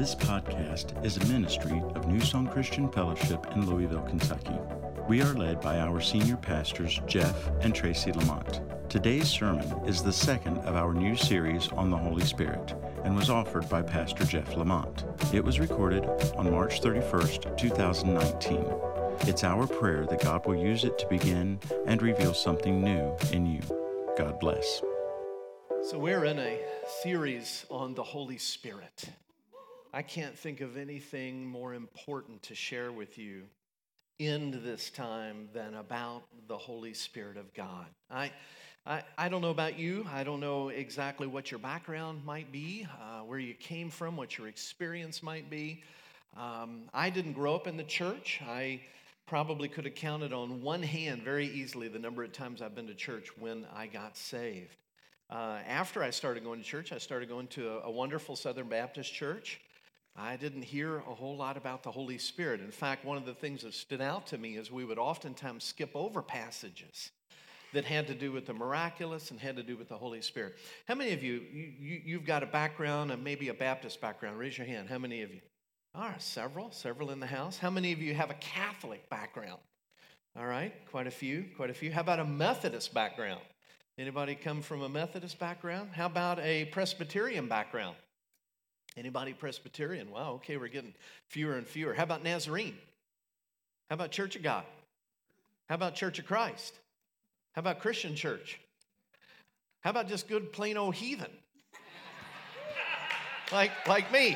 This podcast is a ministry of New Song Christian Fellowship in Louisville, Kentucky. We are led by our senior pastors, Jeff and Tracy Lamont. Today's sermon is the second of our new series on the Holy Spirit and was offered by Pastor Jeff Lamont. It was recorded on March 31st, 2019. It's our prayer that God will use it to begin and reveal something new in you. God bless. So we're in a series on the Holy Spirit. I can't think of anything more important to share with you in this time than about the Holy Spirit of God. I don't know about you. I don't know exactly what your background might be, where you came from, what your experience might be. I didn't grow up in the church. I probably could have counted on one hand very easily the number of times I've been to church when I got saved. After I started going to church, I started going to a wonderful Southern Baptist church. I didn't hear a whole lot about the Holy Spirit. In fact, one of the things that stood out to me is we would oftentimes skip over passages that had to do with the miraculous and had to do with the Holy Spirit. How many of you've got a background, and maybe a Baptist background? Raise your hand. How many of you? All right, several in the house. How many of you have a Catholic background? All right, quite a few. How about a Methodist background? Anybody come from a Methodist background? How about a Presbyterian background? Anybody Presbyterian? Wow, okay, we're getting fewer and fewer. How about Nazarene? How about Church of God? How about Church of Christ? How about Christian church? How about just good plain old heathen? Like me.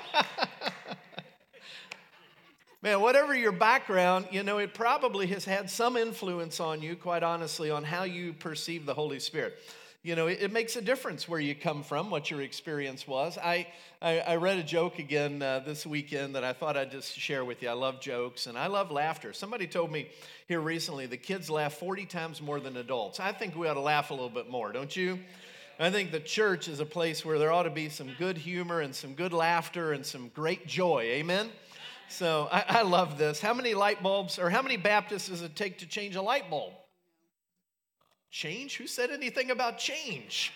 Man, whatever your background, it probably has had some influence on you, quite honestly, on how you perceive the Holy Spirit. It makes a difference where you come from, what your experience was. I read a joke again this weekend that I thought I'd just share with you. I love jokes, and I love laughter. Somebody told me here recently the kids laugh 40 times more than adults. I think we ought to laugh a little bit more, don't you? I think the church is a place where there ought to be some good humor and some good laughter and some great joy. Amen? So I love this. How many light bulbs, or how many Baptists does it take to change a light bulb? Change? Who said anything about change?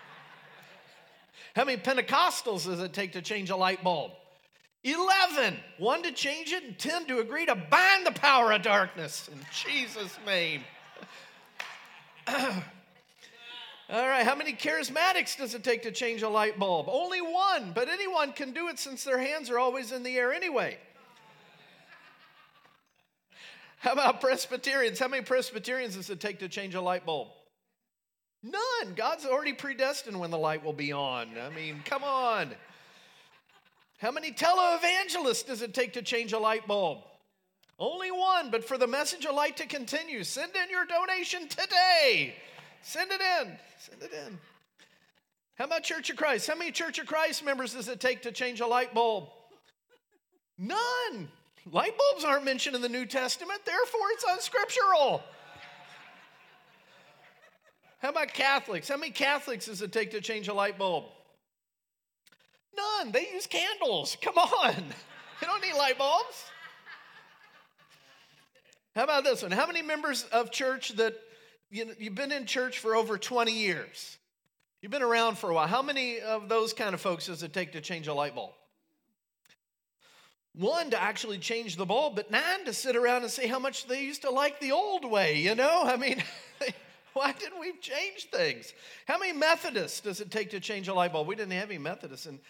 How many Pentecostals does it take to change a light bulb? 11. 1 to change it and 10 to agree to bind the power of darkness in Jesus' name. All right, how many charismatics does it take to change a light bulb? Only 1, but anyone can do it since their hands are always in the air anyway. How about Presbyterians? How many Presbyterians does it take to change a light bulb? None. God's already predestined when the light will be on. I mean, come on. How many televangelists does it take to change a light bulb? Only 1, but for the message of light to continue, send in your donation today. Send it in. How about Church of Christ? How many Church of Christ members does it take to change a light bulb? None. Light bulbs aren't mentioned in the New Testament, therefore it's unscriptural. How about Catholics? How many Catholics does it take to change a light bulb? None. They use candles. Come on. They don't need light bulbs. How about this one? How many members of church that you've been in church for over 20 years? You've been around for a while. How many of those kind of folks does it take to change a light bulb? 1 to actually change the bulb, but 9 to sit around and say how much they used to like the old way, I mean, why didn't we change things? How many Methodists does it take to change a light bulb? We didn't have any Methodists. And,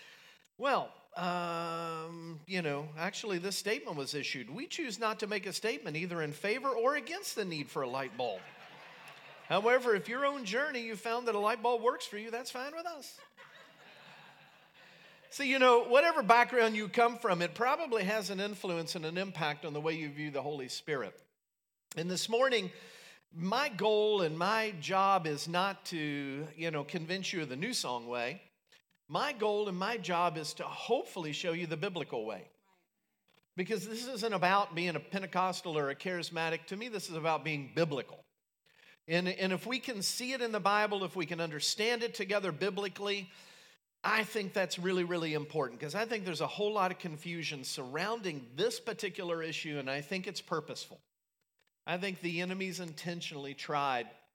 actually this statement was issued. We choose not to make a statement either in favor or against the need for a light bulb. However, if your own journey you found that a light bulb works for you, that's fine with us. See, whatever background you come from, it probably has an influence and an impact on the way you view the Holy Spirit. And this morning, my goal and my job is not to, convince you of the New Song way. My goal and my job is to hopefully show you the biblical way. Because this isn't about being a Pentecostal or a charismatic. To me, this is about being biblical. And if we can see it in the Bible, if we can understand it together biblically, I think that's really, really important, because I think there's a whole lot of confusion surrounding this particular issue, and I think it's purposeful. I think the enemy's intentionally tried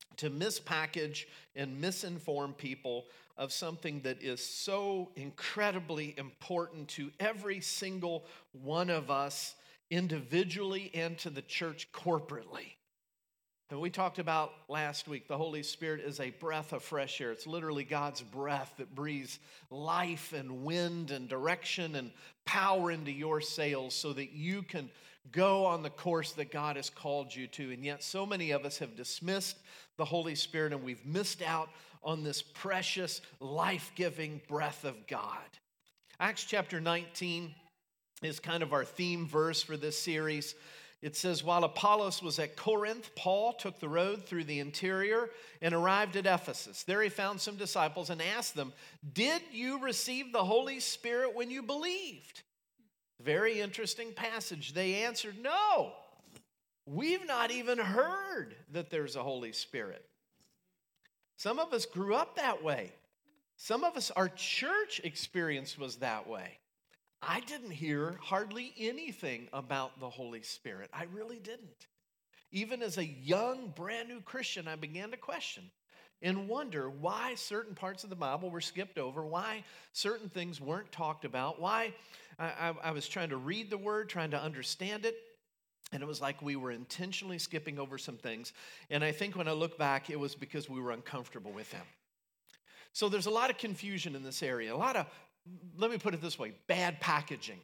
to mispackage and misinform people of something that is so incredibly important to every single one of us individually and to the church corporately. And we talked about last week, the Holy Spirit is a breath of fresh air. It's literally God's breath that breathes life and wind and direction and power into your sails so that you can go on the course that God has called you to. And yet so many of us have dismissed the Holy Spirit and we've missed out on this precious, life-giving breath of God. Acts chapter 19 is kind of our theme verse for this series. It says, while Apollos was at Corinth, Paul took the road through the interior and arrived at Ephesus. There he found some disciples and asked them, did you receive the Holy Spirit when you believed? Very interesting passage. They answered, no, we've not even heard that there's a Holy Spirit. Some of us grew up that way. Some of us, our church experience was that way. I didn't hear hardly anything about the Holy Spirit. I really didn't. Even as a young, brand new Christian, I began to question and wonder why certain parts of the Bible were skipped over, why certain things weren't talked about, why I was trying to read the Word, trying to understand it, and it was like we were intentionally skipping over some things. And I think when I look back, it was because we were uncomfortable with Him. So there's a lot of confusion in this area, a lot of, let me put it this way, bad packaging,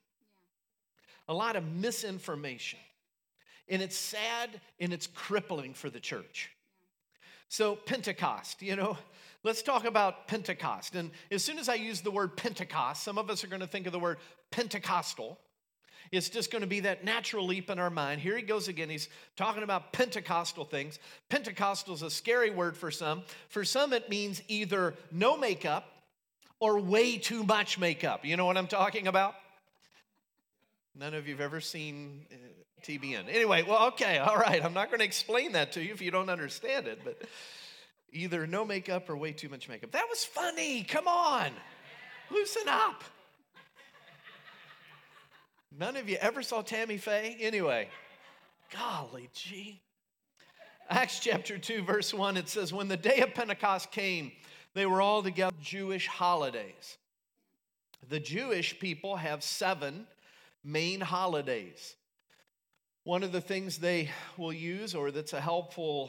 a lot of misinformation. And it's sad and it's crippling for the church. So Pentecost, let's talk about Pentecost. And as soon as I use the word Pentecost, some of us are going to think of the word Pentecostal. It's just going to be that natural leap in our mind. Here he goes again. He's talking about Pentecostal things. Pentecostal is a scary word for some. For some, it means either no makeup or way too much makeup. You know what I'm talking about? None of you have ever seen TBN. Anyway, well, okay, all right. I'm not going to explain that to you if you don't understand it, but either no makeup or way too much makeup. That was funny. Come on. Loosen up. None of you ever saw Tammy Faye? Anyway, golly gee. Acts chapter 2, verse 1, it says, when the day of Pentecost came, they were all together Jewish holidays. The Jewish people have 7 main holidays. One of the things they will use, or that's a helpful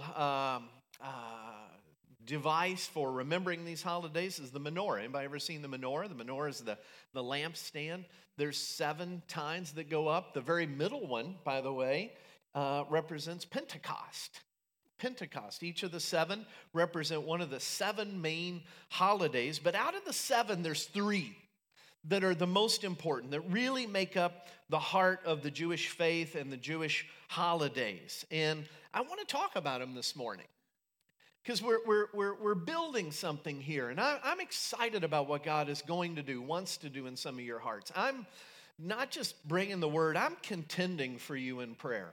device for remembering these holidays, is the menorah. Anybody ever seen the menorah? The menorah is the lampstand. There's 7 tines that go up. The very middle one, by the way, represents Pentecost. Pentecost. Each of the 7 represent one of the 7 main holidays. But out of the 7, there's 3 that are the most important, that really make up the heart of the Jewish faith and the Jewish holidays. And I want to talk about them this morning because we're building something here. And I'm excited about what God is going to do, wants to do in some of your hearts. I'm not just bringing the word, I'm contending for you in prayer.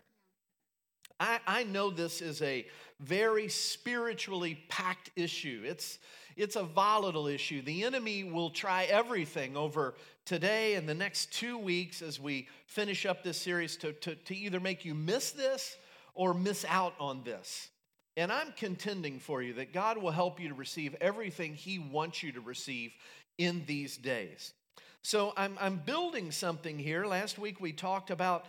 I know this is a very spiritually packed issue. It's a volatile issue. The enemy will try everything over today and the next 2 weeks as we finish up this series to either make you miss this or miss out on this. And I'm contending for you that God will help you to receive everything He wants you to receive in these days. So I'm building something here. Last week we talked about,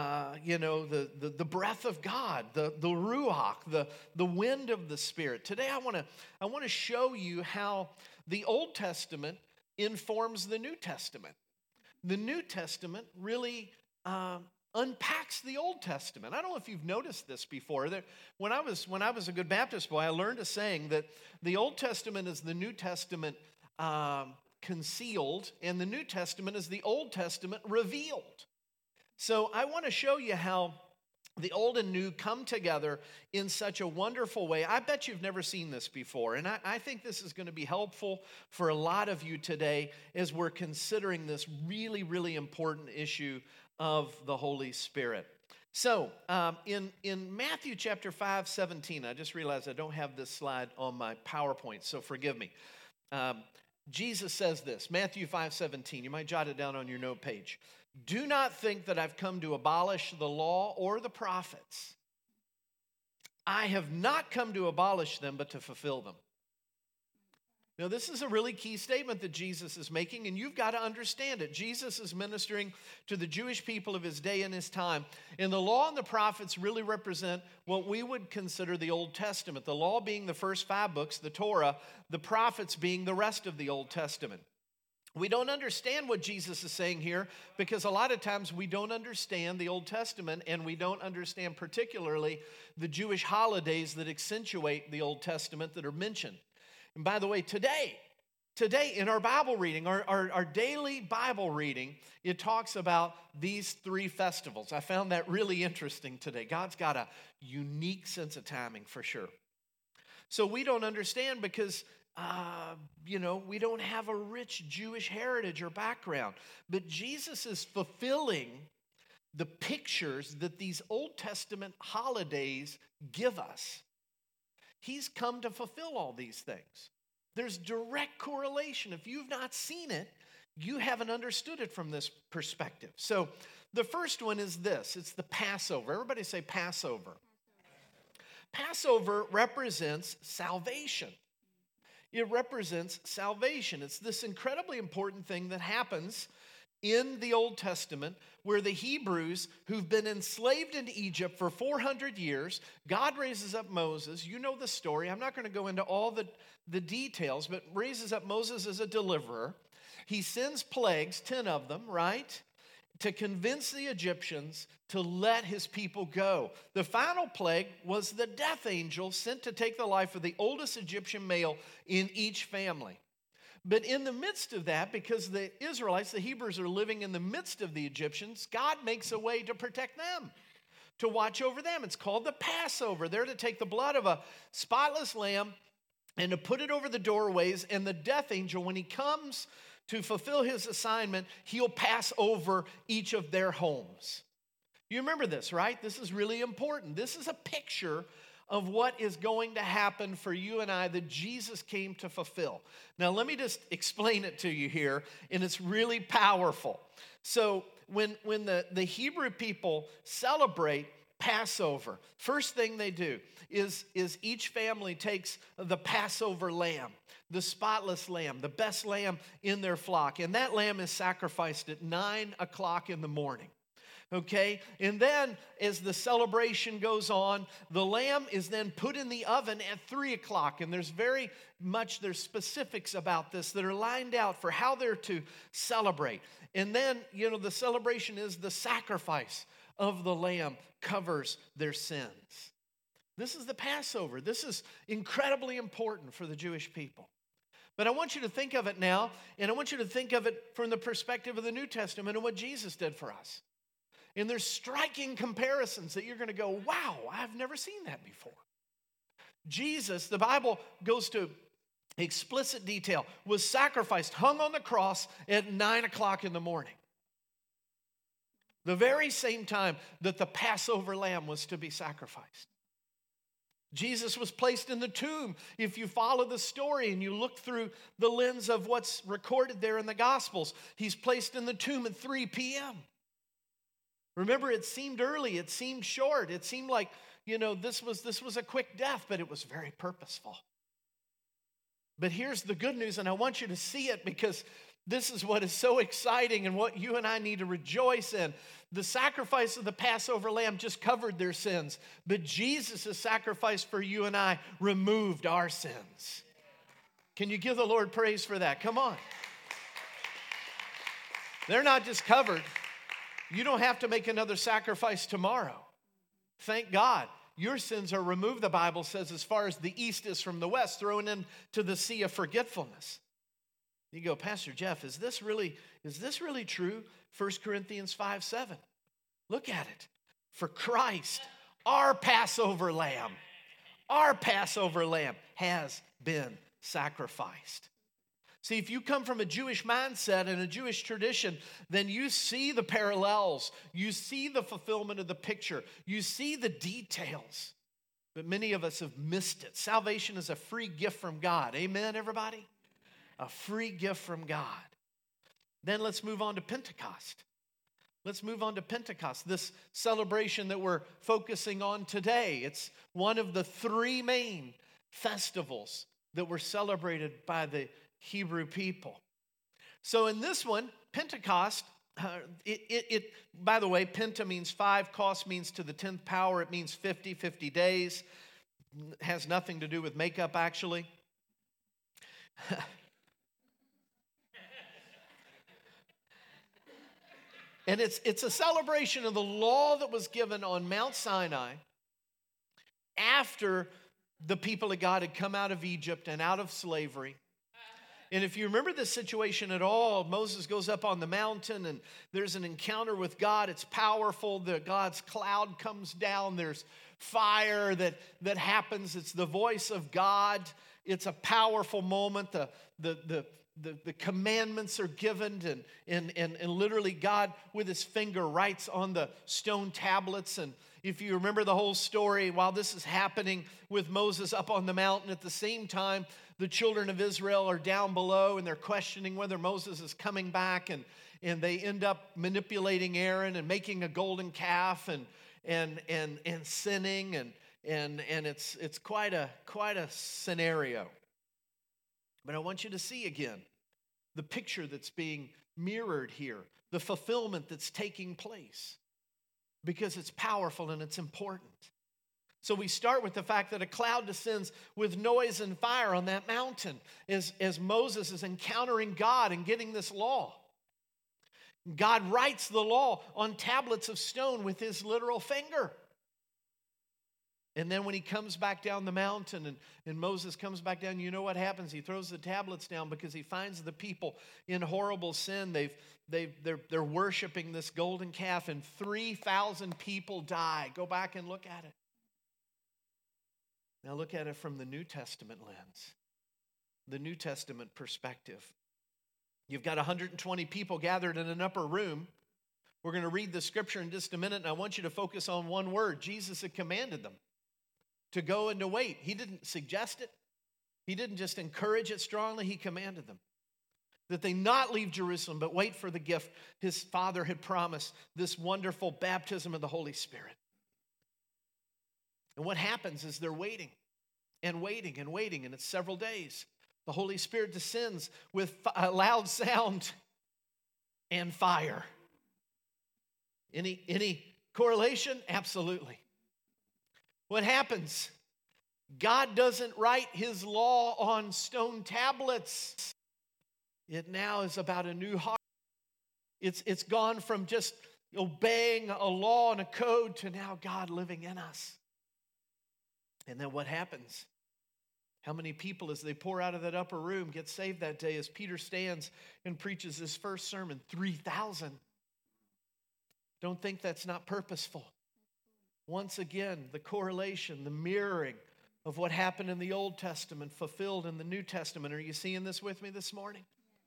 the breath of God, the ruach, the wind of the Spirit. Today I want to show you how the Old Testament informs the New Testament. The New Testament really unpacks the Old Testament. I don't know if you've noticed this before. When I was a good Baptist boy, I learned a saying that the Old Testament is the New Testament concealed, and the New Testament is the Old Testament revealed. So I want to show you how the old and new come together in such a wonderful way. I bet you've never seen this before, and I think this is going to be helpful for a lot of you today as we're considering this really, really important issue of the Holy Spirit. So in Matthew chapter 5:17, I just realized I don't have this slide on my PowerPoint, so forgive me. Jesus says this, Matthew 5:17. You might jot it down on your note page. Do not think that I've come to abolish the law or the prophets. I have not come to abolish them, but to fulfill them. Now, this is a really key statement that Jesus is making, and you've got to understand it. Jesus is ministering to the Jewish people of his day and his time. And the law and the prophets really represent what we would consider the Old Testament. The law being the first 5 books, the Torah, the prophets being the rest of the Old Testament. We don't understand what Jesus is saying here because a lot of times we don't understand the Old Testament, and we don't understand particularly the Jewish holidays that accentuate the Old Testament that are mentioned. And by the way, today in our Bible reading, our daily Bible reading, it talks about these 3 festivals. I found that really interesting today. God's got a unique sense of timing for sure. So we don't understand because, we don't have a rich Jewish heritage or background. But Jesus is fulfilling the pictures that these Old Testament holidays give us. He's come to fulfill all these things. There's direct correlation. If you've not seen it, you haven't understood it from this perspective. So the first one is this. It's the Passover. Everybody say Passover. Passover represents salvation. It represents salvation. It's this incredibly important thing that happens in the Old Testament where the Hebrews who've been enslaved in Egypt for 400 years, God raises up Moses. You know the story. I'm not going to go into all the details, but raises up Moses as a deliverer. He sends plagues, 10 of them, right, to convince the Egyptians to let his people go. The final plague was the death angel sent to take the life of the oldest Egyptian male in each family. But in the midst of that, because the Israelites, the Hebrews, are living in the midst of the Egyptians, God makes a way to protect them, to watch over them. It's called the Passover. They're to take the blood of a spotless lamb and to put it over the doorways, and the death angel, when he comes to fulfill his assignment, he'll pass over each of their homes. You remember this, right? This is really important. This is a picture of what is going to happen for you and I that Jesus came to fulfill. Now, let me just explain it to you here, and it's really powerful. So when the Hebrew people celebrate Passover, first thing they do is each family takes the Passover lamb, the spotless lamb, the best lamb in their flock, and that lamb is sacrificed at 9 o'clock in the morning. Okay, and then as the celebration goes on, the lamb is then put in the oven at 3 o'clock. And there's there's specifics about this that are lined out for how they're to celebrate. And then, the celebration is the sacrifice of the lamb covers their sins. This is the Passover. This is incredibly important for the Jewish people. But I want you to think of it now, and I want you to think of it from the perspective of the New Testament and what Jesus did for us. And there's striking comparisons that you're going to go, wow, I've never seen that before. Jesus, the Bible goes to explicit detail, was sacrificed, hung on the cross at 9 o'clock in the morning. The very same time that the Passover lamb was to be sacrificed. Jesus was placed in the tomb. If you follow the story and you look through the lens of what's recorded there in the Gospels, he's placed in the tomb at 3 p.m. Remember, it seemed early, it seemed short, it seemed like, this was a quick death, but it was very purposeful. But here's the good news, and I want you to see it because this is what is so exciting and what you and I need to rejoice in. The sacrifice of the Passover lamb just covered their sins, but Jesus' sacrifice for you and I removed our sins. Can you give the Lord praise for that? Come on. They're not just covered. You don't have to make another sacrifice tomorrow. Thank God. Your sins are removed, the Bible says, as far as the east is from the west, thrown into the sea of forgetfulness. You go, Pastor Jeff, is this really true? 1 Corinthians 5:7. Look at it. For Christ, our Passover lamb has been sacrificed. See, if you come from a Jewish mindset and a Jewish tradition, then you see the parallels. You see the fulfillment of the picture. You see the details. But many of us have missed it. Salvation is a free gift from God. Amen, everybody? A free gift from God. Then let's move on to Pentecost. Let's move on to Pentecost, this celebration that we're focusing on today. It's one of the three main festivals that were celebrated by the Hebrew people. So in this one, Pentecost, by the way, penta means 5, cos means to the 10th power. It means 50 days. It has nothing to do with makeup, actually. And it's a celebration of the law that was given on Mount Sinai after the people of God had come out of Egypt and out of slavery. And if you remember this situation at all, Moses goes up on the mountain and there's an encounter with God. It's powerful. God's cloud comes down. There's fire that happens. It's the voice of God. It's a powerful moment. The commandments are given, and literally God with his finger writes on the stone tablets. And if you remember the whole story, while this is happening with Moses up on the mountain, at the same time, the children of Israel are down below and they're questioning whether Moses is coming back, and they end up manipulating Aaron and making a golden calf and sinning, and it's quite a scenario. But I want you to see again the picture that's being mirrored here, the fulfillment that's taking place, because it's powerful and it's important. So we start with the fact that a cloud descends with noise and fire on that mountain as Moses is encountering God and getting this law. God writes the law on tablets of stone with his literal finger. And then when he comes back down the mountain and Moses comes back down, you know what happens? He throws the tablets down because he finds the people in horrible sin. They're worshiping this golden calf, and 3,000 people die. Go back and look at it. Now look at it from the New Testament lens, the New Testament perspective. You've got 120 people gathered in an upper room. We're going to read the scripture in just a minute, and I want you to focus on one word. Jesus had commanded them to go and to wait. He didn't suggest it. He didn't just encourage it strongly. He commanded them that they not leave Jerusalem, but wait for the gift his Father had promised, this wonderful baptism of the Holy Spirit. And what happens is they're waiting and waiting and waiting, and it's several days. The Holy Spirit descends with a loud sound and fire. Any correlation? Absolutely. What happens? God doesn't write his law on stone tablets. It now is about a new heart. It's gone from just obeying a law and a code to now God living in us. And then what happens? How many people, as they pour out of that upper room, get saved that day as Peter stands and preaches his first sermon? 3,000. Don't think that's not purposeful. Once again, the correlation, the mirroring of what happened in the Old Testament fulfilled in the New Testament. Are you seeing this with me this morning?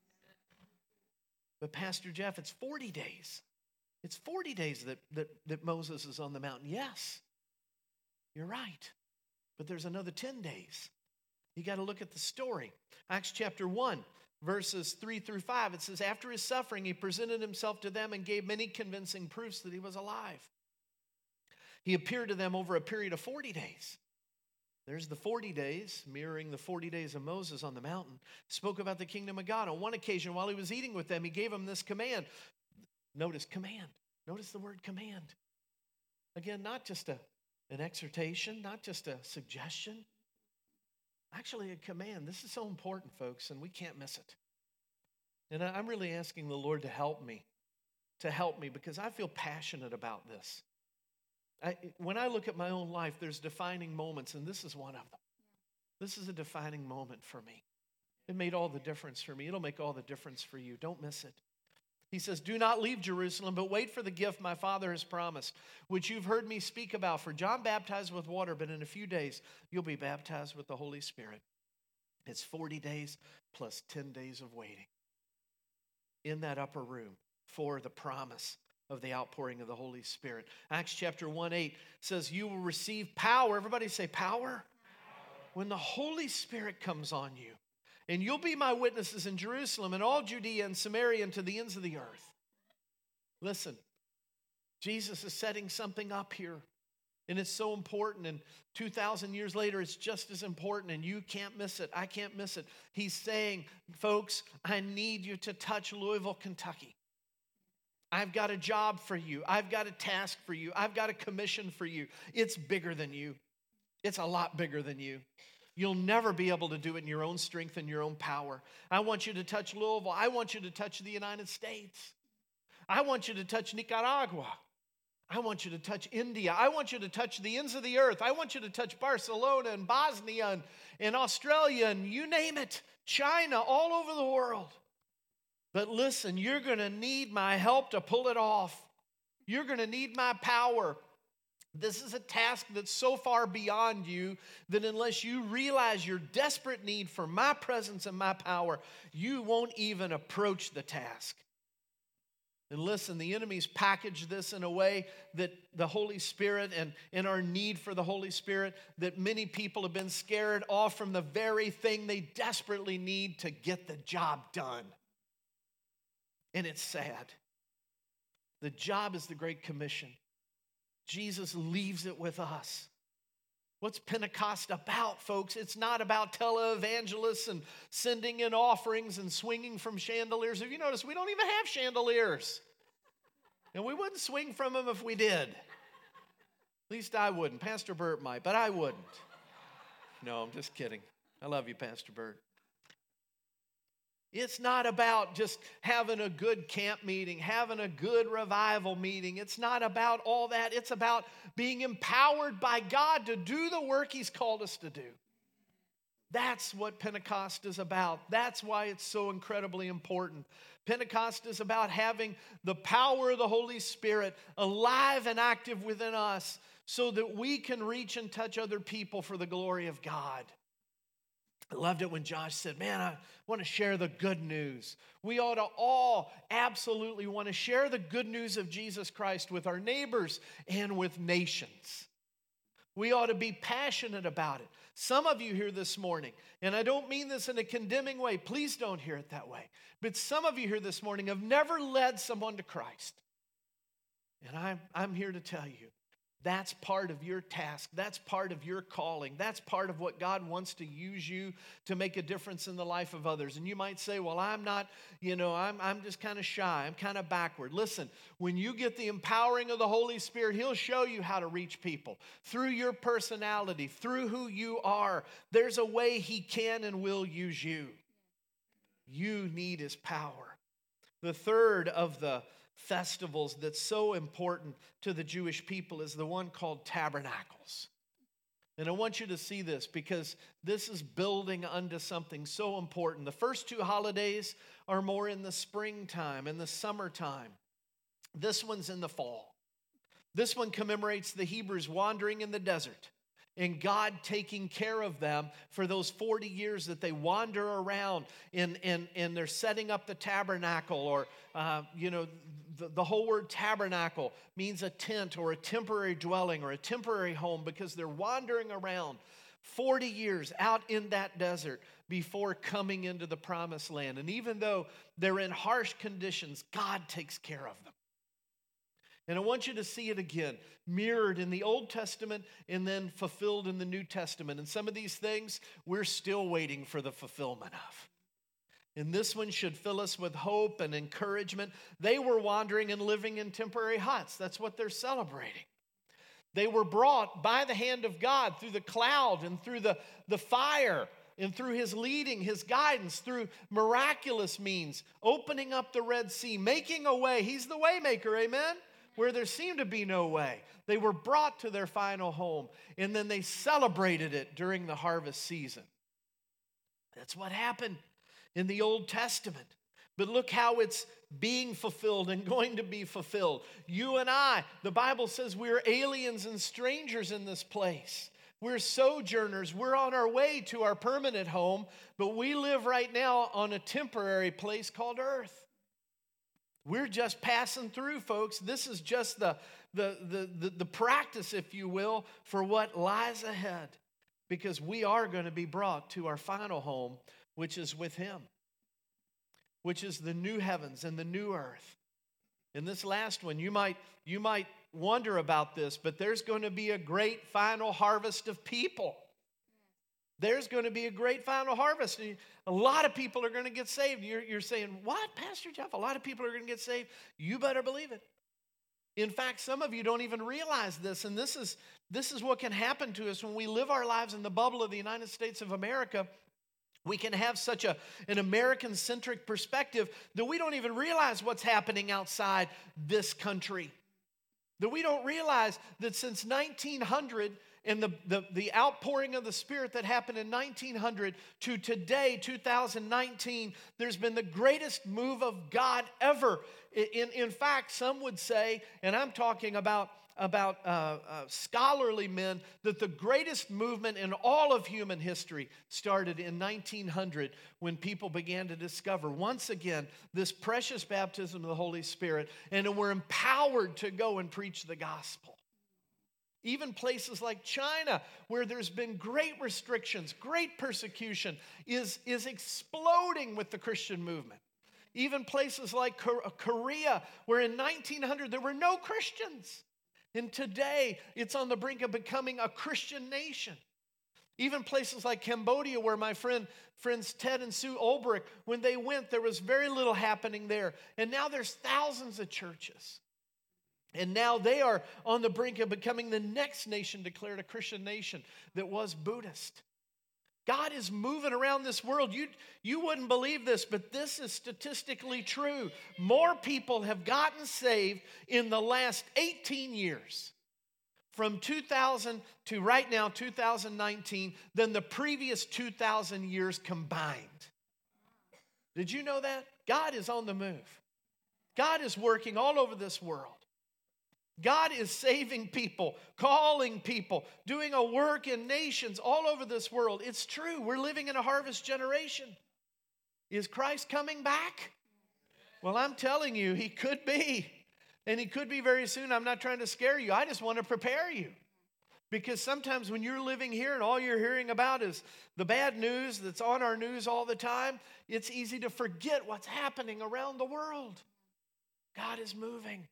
But Pastor Jeff, it's 40 days. It's 40 days that Moses is on the mountain. Yes, you're right. But there's another 10 days. You got to look at the story. Acts chapter 1, verses 3 through 5. It says, after his suffering, he presented himself to them and gave many convincing proofs that he was alive. He appeared to them over a period of 40 days. There's the 40 days, mirroring the 40 days of Moses on the mountain. Spoke about the kingdom of God. On one occasion, while he was eating with them, he gave them this command. Notice command. Notice the word command. Again, not just an exhortation, not just a suggestion. Actually, a command. This is so important, folks, and we can't miss it. And I'm really asking the Lord to help me because I feel passionate about this. When I look at my own life, there's defining moments, and this is one of them. This is a defining moment for me. It made all the difference for me. It'll make all the difference for you. Don't miss it. He says, do not leave Jerusalem, but wait for the gift my Father has promised, which you've heard me speak about. For John baptized with water, but in a few days you'll be baptized with the Holy Spirit. It's 40 days plus 10 days of waiting in that upper room for the promise of the outpouring of the Holy Spirit. Acts chapter 1:8 says, you will receive power. Everybody say power. When the Holy Spirit comes on you. And you'll be my witnesses in Jerusalem and all Judea and Samaria and to the ends of the earth. Listen, Jesus is setting something up here. And it's so important. And 2,000 years later, it's just as important. And you can't miss it. I can't miss it. He's saying, folks, I need you to touch Louisville, Kentucky. I've got a job for you. I've got a task for you. I've got a commission for you. It's bigger than you. It's a lot bigger than you. You'll never be able to do it in your own strength and your own power. I want you to touch Louisville. I want you to touch the United States. I want you to touch Nicaragua. I want you to touch India. I want you to touch the ends of the earth. I want you to touch Barcelona and Bosnia and Australia and you name it, China, all over the world. But listen, you're going to need my help to pull it off. You're going to need my power. This is a task that's so far beyond you that unless you realize your desperate need for my presence and my power, you won't even approach the task. And listen, the enemy's packaged this in a way that the Holy Spirit and our need for the Holy Spirit, that many people have been scared off from the very thing they desperately need to get the job done. And it's sad. The job is the Great Commission. Jesus leaves it with us. What's Pentecost about, folks? It's not about televangelists and sending in offerings and swinging from chandeliers. Have you noticed we don't even have chandeliers? And we wouldn't swing from them if we did. At least I wouldn't. Pastor Bert might, but I wouldn't. No, I'm just kidding. I love you, Pastor Bert. It's not about just having a good camp meeting, having a good revival meeting. It's not about all that. It's about being empowered by God to do the work He's called us to do. That's what Pentecost is about. That's why it's so incredibly important. Pentecost is about having the power of the Holy Spirit alive and active within us so that we can reach and touch other people for the glory of God. I loved it when Josh said, man, I want to share the good news. We ought to all absolutely want to share the good news of Jesus Christ with our neighbors and with nations. We ought to be passionate about it. Some of you here this morning, and I don't mean this in a condemning way, please don't hear it that way, but some of you here this morning have never led someone to Christ. And I'm here to tell you, that's part of your task. That's part of your calling. That's part of what God wants to use you to make a difference in the life of others. And you might say, well, I'm not, I'm just kind of shy. I'm kind of backward. Listen, when you get the empowering of the Holy Spirit, He'll show you how to reach people through your personality, through who you are. There's a way He can and will use you. You need His power. The third of the festivals that's so important to the Jewish people is the one called Tabernacles. And I want you to see this because this is building unto something so important. The first two holidays are more in the springtime, in the summertime. This one's in the fall. This one commemorates the Hebrews wandering in the desert and God taking care of them for those 40 years that they wander around and they're setting up the tabernacle or, the whole word tabernacle means a tent or a temporary dwelling or a temporary home because they're wandering around 40 years out in that desert before coming into the promised land. And even though they're in harsh conditions, God takes care of them. And I want you to see it again, mirrored in the Old Testament and then fulfilled in the New Testament. And some of these things we're still waiting for the fulfillment of. And this one should fill us with hope and encouragement. They were wandering and living in temporary huts. That's what they're celebrating. They were brought by the hand of God through the cloud and through the fire and through His leading, His guidance, through miraculous means, opening up the Red Sea, making a way. He's the way maker, amen? Where there seemed to be no way. They were brought to their final home, and then they celebrated it during the harvest season. That's what happened in the Old Testament. But look how it's being fulfilled and going to be fulfilled. You and I, the Bible says we're aliens and strangers in this place. We're sojourners. We're on our way to our permanent home, but we live right now on a temporary place called earth. We're just passing through, folks. This is just the practice, if you will, for what lies ahead. Because we are going to be brought to our final home, which is with Him, which is the new heavens and the new earth. In this last one, you might wonder about this, but there's going to be a great final harvest of people. There's going to be a great final harvest. A lot of people are going to get saved. You're saying, what, Pastor Jeff? A lot of people are going to get saved? You better believe it. In fact, some of you don't even realize this, and this is what can happen to us when we live our lives in the bubble of the United States of America. We can have such an American-centric perspective that we don't even realize what's happening outside this country. That we don't realize that since 1900 and the outpouring of the Spirit that happened in 1900 to today, 2019, there's been the greatest move of God ever. In fact, some would say, and I'm talking about scholarly men, that the greatest movement in all of human history started in 1900 when people began to discover, once again, this precious baptism of the Holy Spirit, and we're empowered to go and preach the gospel. Even places like China, where there's been great restrictions, great persecution, is exploding with the Christian movement. Even places like Korea, where in 1900 there were no Christians. And today, it's on the brink of becoming a Christian nation. Even places like Cambodia, where my friends Ted and Sue Olbrich, when they went, there was very little happening there. And now there's thousands of churches. And now they are on the brink of becoming the next nation declared a Christian nation that was Buddhist. God is moving around this world. You wouldn't believe this, but this is statistically true. More people have gotten saved in the last 18 years, from 2000 to right now, 2019, than the previous 2,000 years combined. Did you know that? God is on the move. God is working all over this world. God is saving people, calling people, doing a work in nations all over this world. It's true. We're living in a harvest generation. Is Christ coming back? Well, I'm telling you, he could be. And he could be very soon. I'm not trying to scare you. I just want to prepare you. Because sometimes when you're living here and all you're hearing about is the bad news that's on our news all the time, it's easy to forget what's happening around the world. God is moving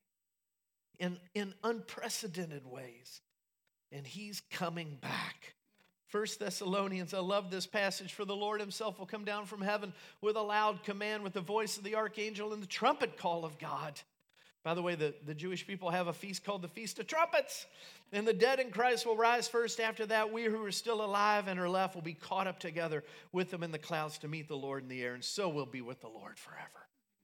in unprecedented ways. And he's coming back. 1 Thessalonians, I love this passage. For the Lord himself will come down from heaven with a loud command, with the voice of the archangel and the trumpet call of God. By the way, the Jewish people have a feast called the Feast of Trumpets. And the dead in Christ will rise first. After that, we who are still alive and are left will be caught up together with them in the clouds to meet the Lord in the air. And so we'll be with the Lord forever.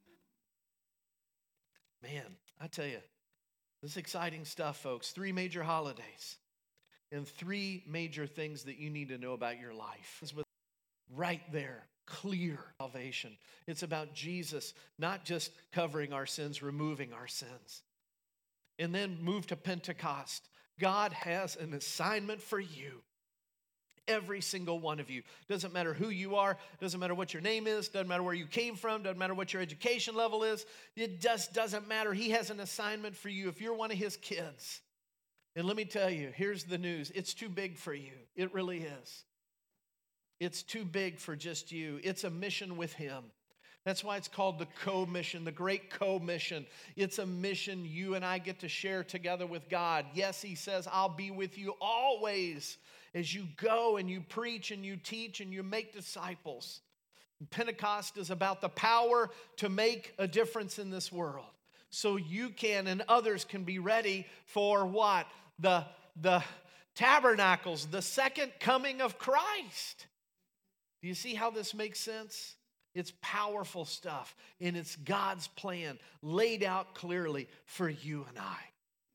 Man, I tell you, this is exciting stuff, folks. 3 major holidays and 3 major things that you need to know about your life. Right there, clear salvation. It's about Jesus not just covering our sins, removing our sins. And then move to Pentecost. God has an assignment for you. Every single one of you. Doesn't matter who you are. Doesn't matter what your name is. Doesn't matter where you came from. Doesn't matter what your education level is. It just doesn't matter. He has an assignment for you if you're one of his kids. And let me tell you, here's the news. It's too big for you. It really is. It's too big for just you. It's a mission with him. That's why it's called the co-mission, the great co-mission. It's a mission you and I get to share together with God. Yes, he says, I'll be with you always as you go and you preach and you teach and you make disciples. Pentecost is about the power to make a difference in this world. So you can and others can be ready for what? The tabernacles, the second coming of Christ. Do you see how this makes sense? It's powerful stuff, and it's God's plan laid out clearly for you and I.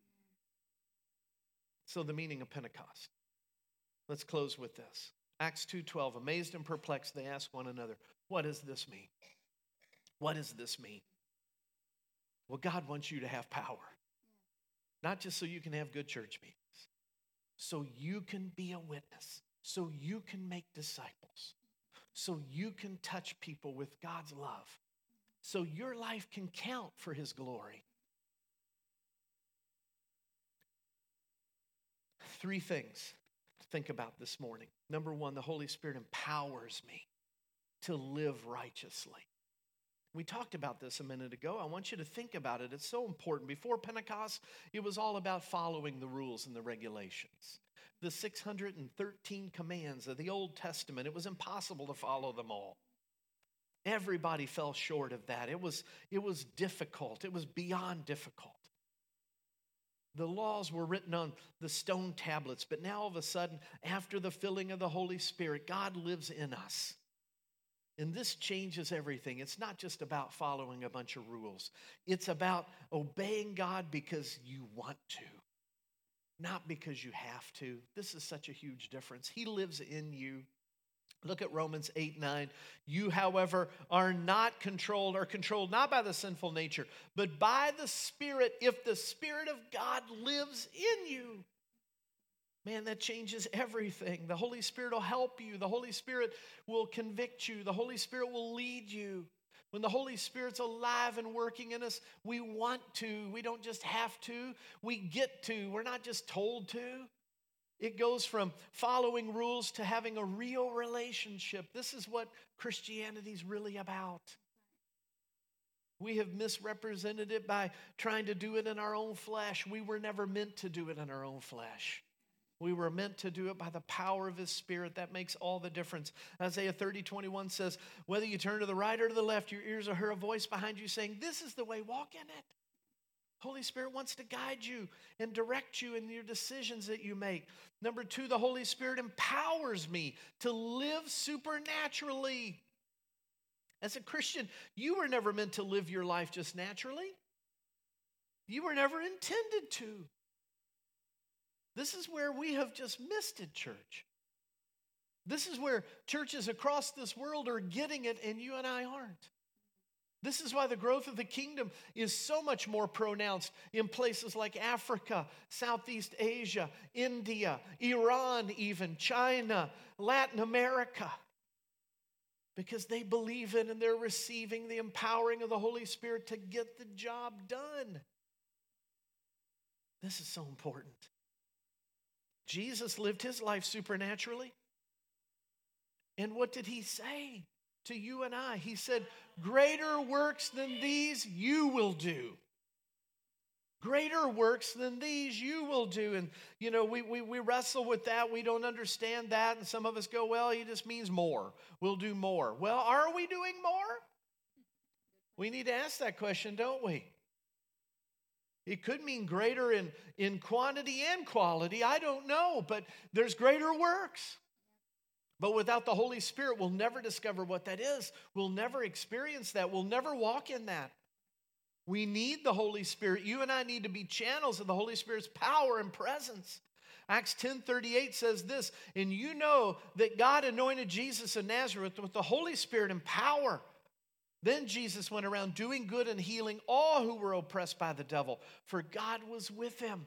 So the meaning of Pentecost. Let's close with this. Acts 2:12, amazed and perplexed, they ask one another, what does this mean? What does this mean? Well, God wants you to have power. Not just so you can have good church meetings. So you can be a witness. So you can make disciples. So you can touch people with God's love. So your life can count for his glory. 3 things to think about this morning. Number 1, the Holy Spirit empowers me to live righteously. We talked about this a minute ago. I want you to think about it. It's so important. Before Pentecost, it was all about following the rules and the regulations. The 613 commands of the Old Testament, it was impossible to follow them all. Everybody fell short of that. It was difficult. It was beyond difficult. The laws were written on the stone tablets, but now all of a sudden, after the filling of the Holy Spirit, God lives in us. And this changes everything. It's not just about following a bunch of rules. It's about obeying God because you want to, not because you have to. This is such a huge difference. He lives in you. Look at Romans 8:9. You, however, are not controlled not by the sinful nature, but by the Spirit, if the Spirit of God lives in you. Man, that changes everything. The Holy Spirit will help you. The Holy Spirit will convict you. The Holy Spirit will lead you. When the Holy Spirit's alive and working in us, we want to. We don't just have to. We get to. We're not just told to. It goes from following rules to having a real relationship. This is what Christianity's really about. We have misrepresented it by trying to do it in our own flesh. We were never meant to do it in our own flesh. We were meant to do it by the power of His Spirit. That makes all the difference. Isaiah 30:21 says, whether you turn to the right or to the left, your ears will hear a voice behind you saying, this is the way, walk in it. Holy Spirit wants to guide you and direct you in your decisions that you make. Number 2, the Holy Spirit empowers me to live supernaturally. As a Christian, you were never meant to live your life just naturally. You were never intended to. This is where we have just missed it, church. This is where churches across this world are getting it and you and I aren't. This is why the growth of the kingdom is so much more pronounced in places like Africa, Southeast Asia, India, Iran even, China, Latin America. Because they believe in and they're receiving the empowering of the Holy Spirit to get the job done. This is so important. Jesus lived His life supernaturally. And what did He say to you and I? He said, greater works than these you will do. Greater works than these you will do. And, you know, we wrestle with that. We don't understand that. And some of us go, well, He just means more. We'll do more. Well, are we doing more? We need to ask that question, don't we? It could mean greater in quantity and quality. I don't know, but there's greater works. But without the Holy Spirit, we'll never discover what that is. We'll never experience that. We'll never walk in that. We need the Holy Spirit. You and I need to be channels of the Holy Spirit's power and presence. Acts 10:38 says this, and you know that God anointed Jesus of Nazareth with the Holy Spirit and power. Then Jesus went around doing good and healing all who were oppressed by the devil, for God was with Him.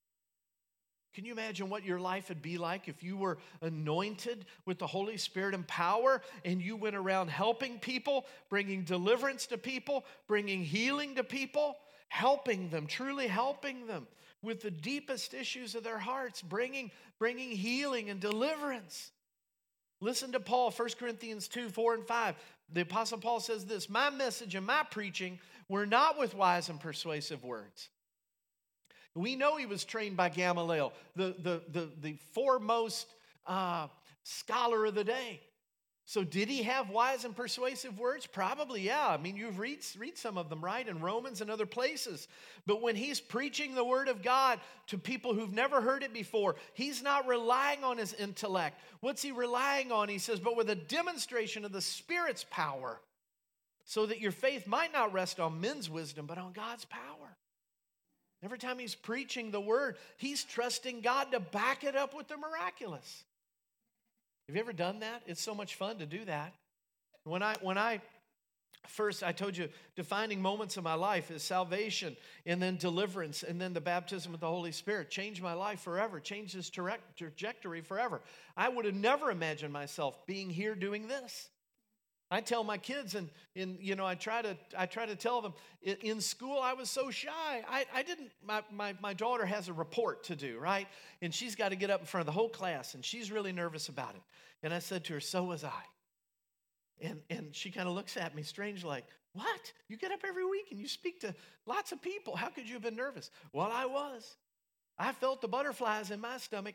Can you imagine what your life would be like if you were anointed with the Holy Spirit and power and you went around helping people, bringing deliverance to people, bringing healing to people, helping them, truly helping them with the deepest issues of their hearts, bringing healing and deliverance? Listen to Paul, 1 Corinthians 2:4-5. The Apostle Paul says this, my message and my preaching were not with wise and persuasive words. We know he was trained by Gamaliel, the foremost scholar of the day. So did he have wise and persuasive words? Probably, yeah. I mean, you read some of them, right, in Romans and other places. But when he's preaching the word of God to people who've never heard it before, he's not relying on his intellect. What's he relying on? He says, but with a demonstration of the Spirit's power, so that your faith might not rest on men's wisdom, but on God's power. Every time he's preaching the word, he's trusting God to back it up with the miraculous. Have you ever done that? It's so much fun to do that. When I first, I told you, defining moments of my life is salvation and then deliverance and then the baptism with the Holy Spirit. Changed my life forever, changed this trajectory forever. I would have never imagined myself being here doing this. I tell my kids, and I try to tell them, in school I was so shy. I didn't, my daughter has a report to do, right? And she's got to get up in front of the whole class, and she's really nervous about it. And I said to her, so was I. And she kind of looks at me strange like, what? You get up every week and you speak to lots of people. How could you have been nervous? Well, I was. I felt the butterflies in my stomach.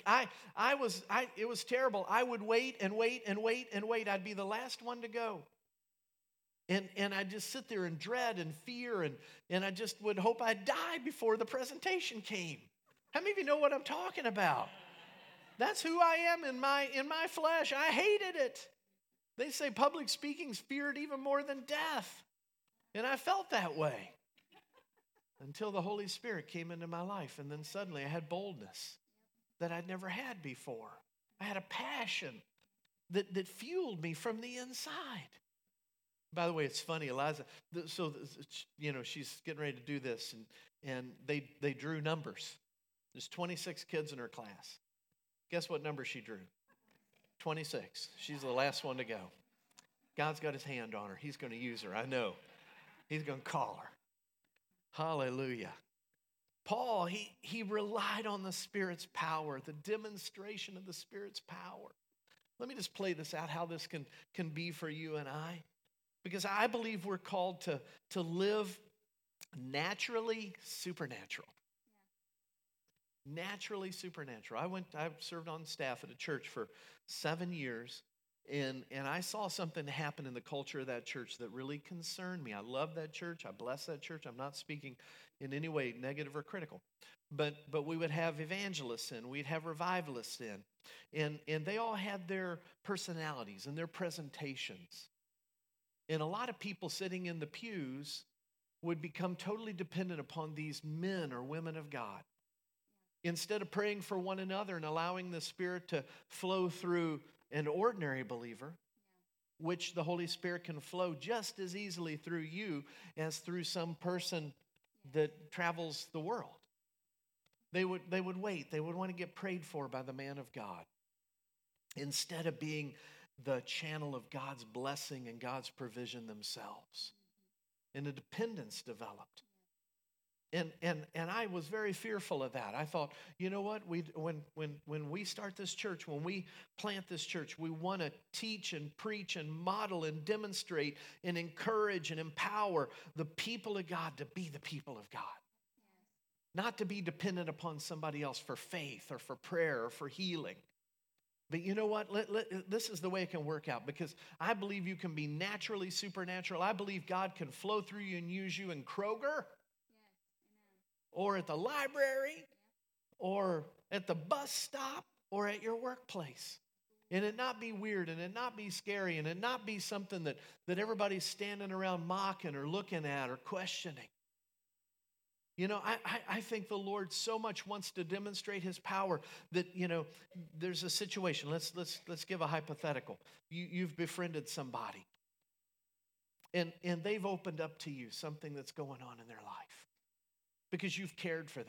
It was terrible. I would wait and wait and wait and wait. I'd be the last one to go. And I'd just sit there in dread and fear, and I just would hope I'd die before the presentation came. How many of you know what I'm talking about? That's who I am in my flesh. I hated it. They say public speaking's feared even more than death. And I felt that way until the Holy Spirit came into my life. And then suddenly I had boldness that I'd never had before. I had a passion that fueled me from the inside. By the way, it's funny, Eliza, she's getting ready to do this, and they drew numbers. There's 26 kids in her class. Guess what number she drew? 26. She's the last one to go. God's got his hand on her. He's going to use her. I know. He's going to call her. Hallelujah. Paul, he relied on the Spirit's power, the demonstration of the Spirit's power. Let me just play this out, how this can be for you and I. Because I believe we're called to live naturally supernatural. Naturally supernatural. I served on staff at a church for 7 years, and I saw something happen in the culture of that church that really concerned me. I love that church. I bless that church. I'm not speaking in any way negative or critical. But we would have evangelists in, we'd have revivalists in, and they all had their personalities and their presentations. And a lot of people sitting in the pews would become totally dependent upon these men or women of God. Instead of praying for one another and allowing the Spirit to flow through an ordinary believer, which the Holy Spirit can flow just as easily through you as through some person that travels the world. They would wait. They would want to get prayed for by the man of God. Instead of being the channel of God's blessing and God's provision themselves. And a dependence developed. And I was very fearful of that. I thought, you know what? When we start this church, when we plant this church, we want to teach and preach and model and demonstrate and encourage and empower the people of God to be the people of God. Not to be dependent upon somebody else for faith or for prayer or for healing. But you know what? This is the way it can work out, because I believe you can be naturally supernatural. I believe God can flow through you and use you in Kroger, or at the library, or at the bus stop, or at your workplace. And it not be weird, and it not be scary, and it not be something that everybody's standing around mocking or looking at or questioning. You know, I think the Lord so much wants to demonstrate his power that, you know, there's a situation. Let's give a hypothetical. You've befriended somebody, and they've opened up to you something that's going on in their life because you've cared for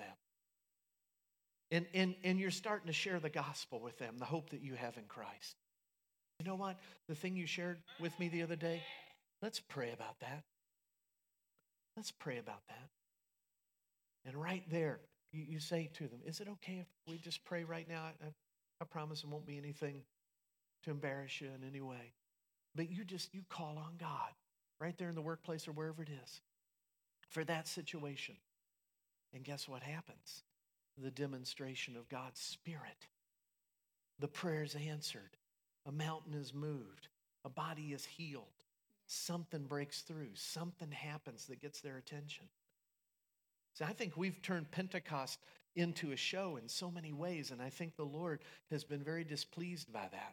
them. And you're starting to share the gospel with them, the hope that you have in Christ. You know what? The thing you shared with me the other day, let's pray about that. Let's pray about that. And right there, you say to them, is it okay if we just pray right now? I promise it won't be anything to embarrass you in any way. But you call on God right there in the workplace or wherever it is for that situation. And guess what happens? The demonstration of God's Spirit. The prayer is answered. A mountain is moved. A body is healed. Something breaks through. Something happens that gets their attention. So I think we've turned Pentecost into a show in so many ways, and I think the Lord has been very displeased by that.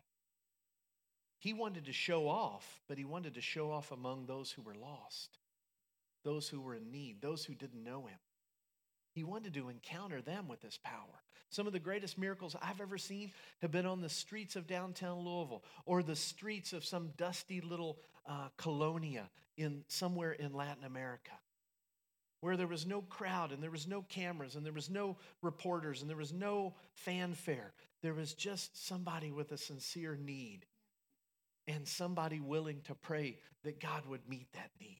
He wanted to show off, but he wanted to show off among those who were lost, those who were in need, those who didn't know him. He wanted to encounter them with this power. Some of the greatest miracles I've ever seen have been on the streets of downtown Louisville or the streets of some dusty little colonia somewhere in Latin America, where there was no crowd and there was no cameras and there was no reporters and there was no fanfare. There was just somebody with a sincere need and somebody willing to pray that God would meet that need.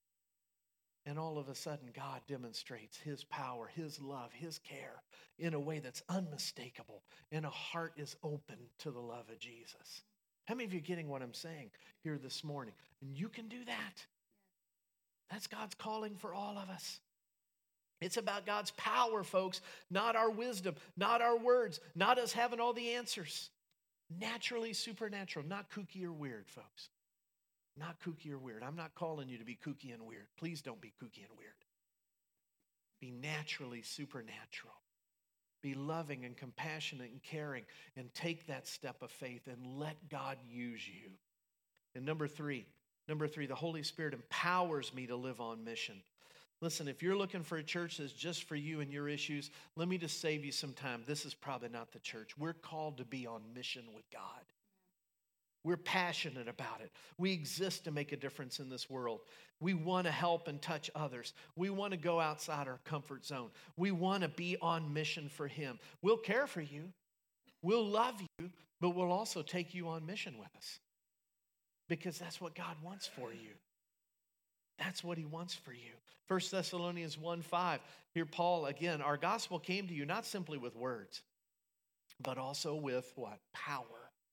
And all of a sudden, God demonstrates his power, his love, his care in a way that's unmistakable, and a heart is open to the love of Jesus. How many of you are getting what I'm saying here this morning? And you can do that. That's God's calling for all of us. It's about God's power, folks, not our wisdom, not our words, not us having all the answers. Naturally supernatural, not kooky or weird, folks. Not kooky or weird. I'm not calling you to be kooky and weird. Please don't be kooky and weird. Be naturally supernatural. Be loving and compassionate and caring, and take that step of faith and let God use you. And number three, the Holy Spirit empowers me to live on mission. Listen, if you're looking for a church that's just for you and your issues, let me just save you some time. This is probably not the church. We're called to be on mission with God. We're passionate about it. We exist to make a difference in this world. We want to help and touch others. We want to go outside our comfort zone. We want to be on mission for Him. We'll care for you. We'll love you, but we'll also take you on mission with us, because that's what God wants for you. That's what He wants for you. 1 Thessalonians 1:5. Here Paul, again, our gospel came to you not simply with words, but also with what? Power.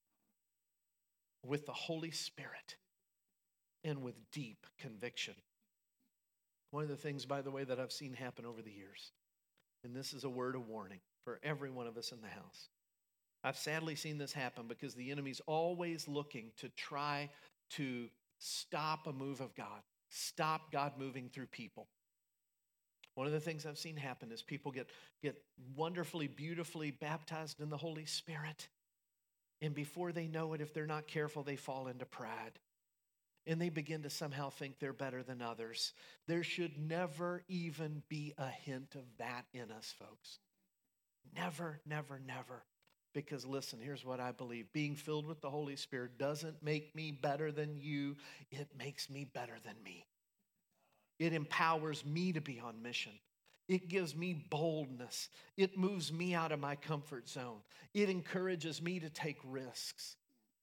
With the Holy Spirit and with deep conviction. One of the things, by the way, that I've seen happen over the years, and this is a word of warning for every one of us in the house. I've sadly seen this happen because the enemy's always looking to try to stop a move of God, stop God moving through people. One of the things I've seen happen is people get wonderfully, beautifully baptized in the Holy Spirit. And before they know it, if they're not careful, they fall into pride. And they begin to somehow think they're better than others. There should never even be a hint of that in us, folks. Never, never, never. Because listen, here's what I believe. Being filled with the Holy Spirit doesn't make me better than you. It makes me better than me. It empowers me to be on mission. It gives me boldness. It moves me out of my comfort zone. It encourages me to take risks.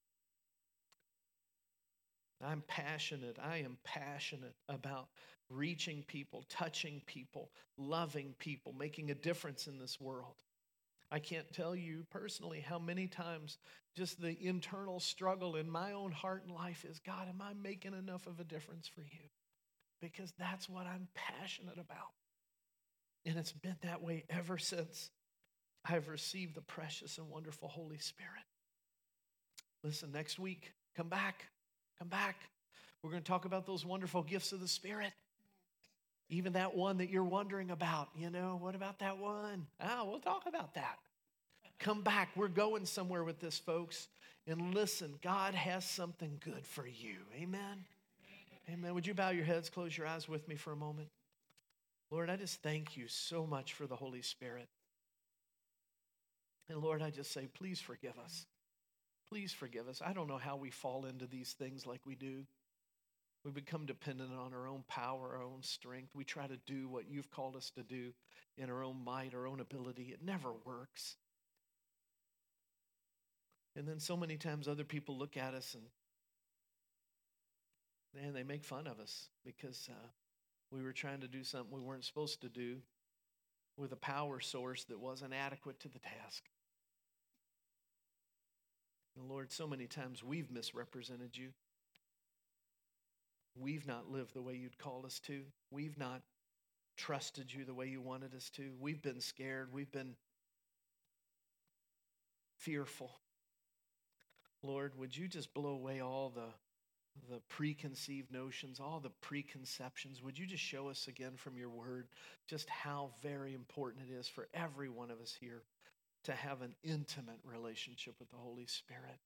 I am passionate about reaching people, touching people, loving people, making a difference in this world. I can't tell you personally how many times just the internal struggle in my own heart and life is, God, am I making enough of a difference for you? Because that's what I'm passionate about. And it's been that way ever since I've received the precious and wonderful Holy Spirit. Listen, next week, come back. We're going to talk about those wonderful gifts of the Spirit. Even that one that you're wondering about. What about that one? We'll talk about that. Come back. We're going somewhere with this, folks. And listen, God has something good for you. Amen? Amen. Would you bow your heads, close your eyes with me for a moment? Lord, I just thank you so much for the Holy Spirit. And Lord, I just say, please forgive us. Please forgive us. I don't know how we fall into these things like we do. We become dependent on our own power, our own strength. We try to do what you've called us to do in our own might, our own ability. It never works. And then so many times other people look at us and they make fun of us because we were trying to do something we weren't supposed to do with a power source that wasn't adequate to the task. And Lord, so many times we've misrepresented you. We've not lived the way you'd called us to. We've not trusted you the way you wanted us to. We've been scared. We've been fearful. Lord, would you just blow away all the preconceived notions, all the preconceptions? Would you just show us again from your word just how very important it is for every one of us here to have an intimate relationship with the Holy Spirit,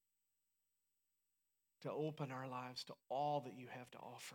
to open our lives to all that you have to offer.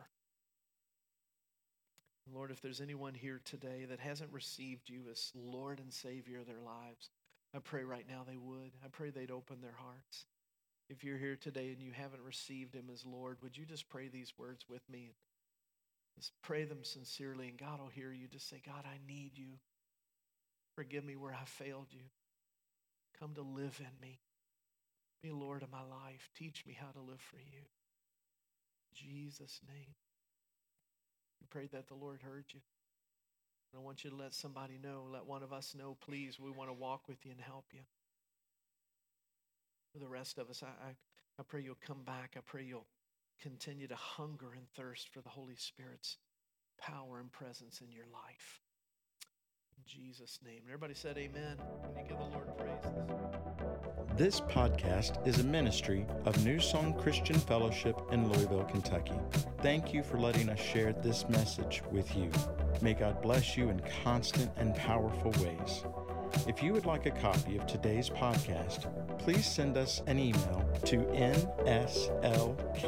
Lord, if there's anyone here today that hasn't received you as Lord and Savior of their lives, I pray right now they would. I pray they'd open their hearts. If you're here today and you haven't received him as Lord, would you just pray these words with me? Just pray them sincerely, and God will hear you. Just say, God, I need you. Forgive me where I failed you. Come to live in me. Be Lord of my life. Teach me how to live for you. In Jesus' name. We pray that the Lord heard you. And I want you to let somebody know, let one of us know, please. We want to walk with you and help you. For the rest of us, I pray you'll come back. I pray you'll continue to hunger and thirst for the Holy Spirit's power and presence in your life. In Jesus' name. And everybody said amen. Can you give the Lord praise? This podcast is a ministry of New Song Christian Fellowship in Louisville, Kentucky. Thank you for letting us share this message with you. May God bless you in constant and powerful ways. If you would like a copy of today's podcast, please send us an email to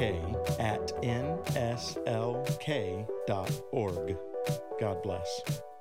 nslk@nslk.org. God bless.